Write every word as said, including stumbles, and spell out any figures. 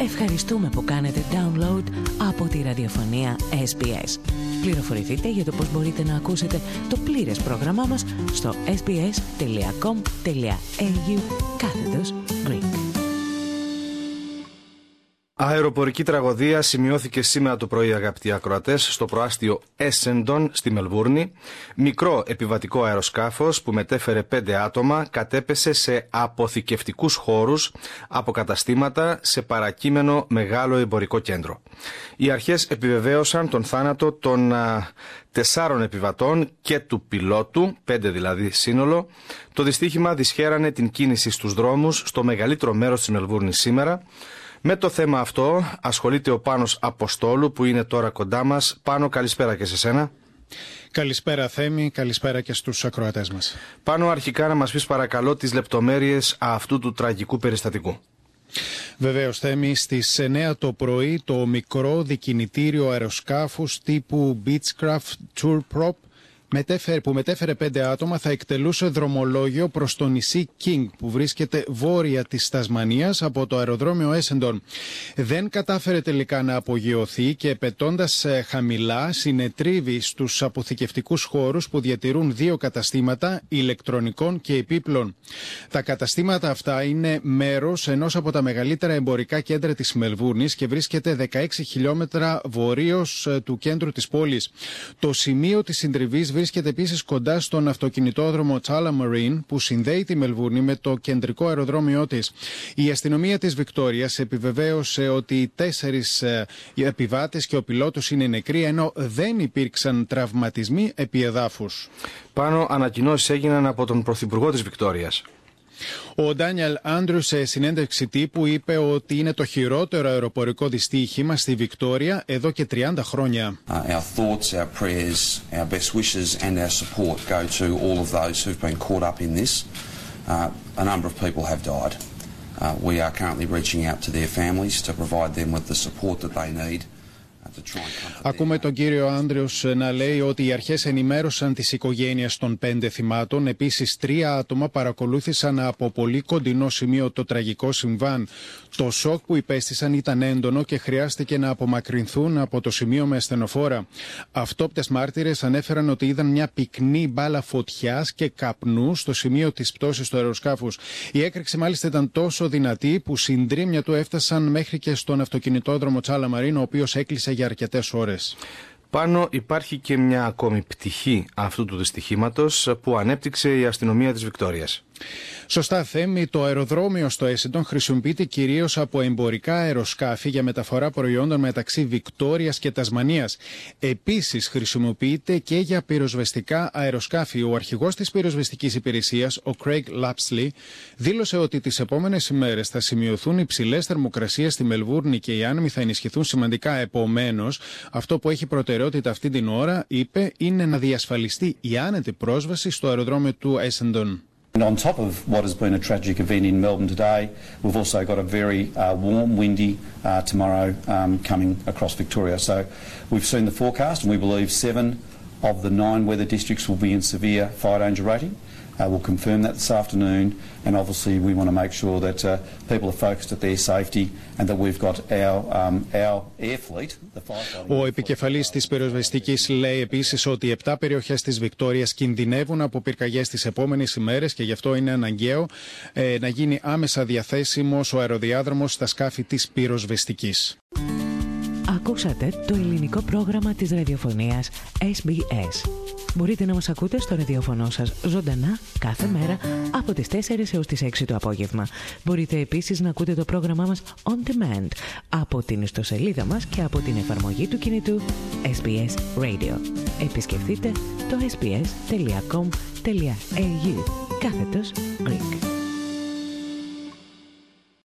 Ευχαριστούμε που κάνετε download από τη ραδιοφωνία ες μπι ες. Πληροφορηθείτε για το πώς μπορείτε να ακούσετε το πλήρες πρόγραμμά μας στο sbs.com.au κάθετος Greek. Αεροπορική τραγωδία σημειώθηκε σήμερα το πρωί, αγαπητοί ακροατές, στο προάστιο Essendon στη Μελβούρνη. Μικρό επιβατικό αεροσκάφος που μετέφερε πέντε άτομα κατέπεσε σε αποθηκευτικούς χώρους από καταστήματα σε παρακείμενο μεγάλο εμπορικό κέντρο. Οι αρχές επιβεβαίωσαν τον θάνατο των α, τεσσάρων επιβατών και του πιλότου, πέντε δηλαδή σύνολο. Το δυστύχημα δυσχέρανε την κίνηση στους δρόμους στο μεγαλύτερο μέρος της Μελβούρνης σήμερα. Με το θέμα αυτό ασχολείται ο Πάνος Αποστόλου που είναι τώρα κοντά μας. Πάνο, καλησπέρα και σε σένα. Καλησπέρα Θέμη, καλησπέρα και στους ακροατές μας. Πάνο, αρχικά να μας πεις παρακαλώ τις λεπτομέρειες αυτού του τραγικού περιστατικού. Βεβαίως Θέμη, στις εννέα το πρωί το μικρό δικινητήριο αεροσκάφους τύπου Beechcraft Turprop που μετέφερε πέντε άτομα θα εκτελούσε δρομολόγιο προς το νησί King που βρίσκεται βόρεια της Τασμανίας από το αεροδρόμιο Essendon. Δεν κατάφερε τελικά να απογειωθεί και πετώντας χαμηλά συνετρίβει στους αποθηκευτικούς χώρους που διατηρούν δύο καταστήματα ηλεκτρονικών και επίπλων. Τα καταστήματα αυτά είναι μέρος ενός από τα μεγαλύτερα εμπορικά κέντρα της Μελβούρνης και βρίσκεται δεκαέξι χιλιόμετρα βορείως του κέντρου της πόλης. Το σημείο της συντριβής βρίσκεται επίσης κοντά στον αυτοκινητόδρομο Tullamarine που συνδέει τη Μελβούρνη με το κεντρικό αεροδρόμιό της. Η αστυνομία της Βικτόριας επιβεβαίωσε ότι οι τέσσερις επιβάτες και ο πιλότος είναι νεκροί, ενώ δεν υπήρξαν τραυματισμοί επί εδάφους. Πάνω ανακοινώσεις έγιναν από τον Πρωθυπουργό της Βικτόριας. Ο Ντάνιελ Άντρους σε συνέντευξη τύπου είπε ότι είναι το χειρότερο αεροπορικό δυστύχημα στη Βικτόρια εδώ και τριάντα χρόνια. Uh, our thoughts, our prayers, our best wishes and our support go to all of those who've been caught up in this. Uh, a number of people have died. Uh, we are currently reaching out to their families to provide them with the support that they need. Ακούμε τον κύριο Άντριος να λέει ότι οι αρχές ενημέρωσαν τις οικογένειες των πέντε θυμάτων. Επίσης, τρία άτομα παρακολούθησαν από πολύ κοντινό σημείο το τραγικό συμβάν. Το σοκ που υπέστησαν ήταν έντονο και χρειάστηκε να απομακρυνθούν από το σημείο με ασθενοφόρα. Αυτόπτες μάρτυρες ανέφεραν ότι είδαν μια πυκνή μπάλα φωτιάς και καπνού στο σημείο της πτώσης του αεροσκάφους. Η έκρηξη μάλιστα ήταν τόσο δυνατή που συντρίμμια του έφτασαν μέχρι και στον αυτοκινητόδρομο Tullamarine, ο οποίος έκλεισε για αρκετές ώρες. Πάνω υπάρχει και μια ακόμη πτυχή αυτού του δυστυχήματος που ανέπτυξε η αστυνομία της Βικτόριας. Σωστά Θέμη, το αεροδρόμιο στο Essendon χρησιμοποιείται κυρίως από εμπορικά αεροσκάφη για μεταφορά προϊόντων μεταξύ Βικτόριας και Τασμανίας. Επίσης χρησιμοποιείται και για πυροσβεστικά αεροσκάφη. Ο αρχηγός της πυροσβεστικής υπηρεσίας, ο Craig Lapsley, δήλωσε ότι τις επόμενες ημέρες θα σημειωθούν υψηλές θερμοκρασίες στη Μελβούρνη και οι άνεμοι θα ενισχυθούν σημαντικά. Επομένως, αυτό που έχει προτεραιότητα αυτή την ώρα, είπε, είναι να διασφαλιστεί η άνετη πρόσβαση στο αεροδρόμιο του Essendon. And on top of what has been a tragic event in Melbourne today, we've also got a very uh, warm, windy uh, tomorrow um, coming across Victoria. So we've seen the forecast and we believe seven of the nine weather districts will be in severe fire danger rating. Uh, we'll confirm that this afternoon, and obviously we want to make sure that uh, people are focused at their safety and that we've got our, um, our air fleet, the firefighting. Ο επικεφαλής της πυροσβεστικής λέει επίσης ότι επτά περιοχές της Βικτόριας κινδυνεύουν από πυρκαγιές τις επόμενες ημέρες και γι' αυτό είναι αναγκαίο ε, να γίνει άμεσα διαθέσιμος ο αεροδιάδρομος στα σκάφη της πυροσβεστικής. Ακούσατε το ελληνικό πρόγραμμα της ραδιοφωνίας ες μπι ες. Μπορείτε να μας ακούτε στο ραδιοφωνό σας ζωντανά κάθε μέρα από τις τέσσερις έως τις έξι το απόγευμα. Μπορείτε επίσης να ακούτε το πρόγραμμά μας on demand από την ιστοσελίδα μας και από την εφαρμογή του κινητού ες μπι ες Radio. Επισκεφτείτε το ες μπι ες τελεία κομ τελεία έι γιου κάθετος Greek.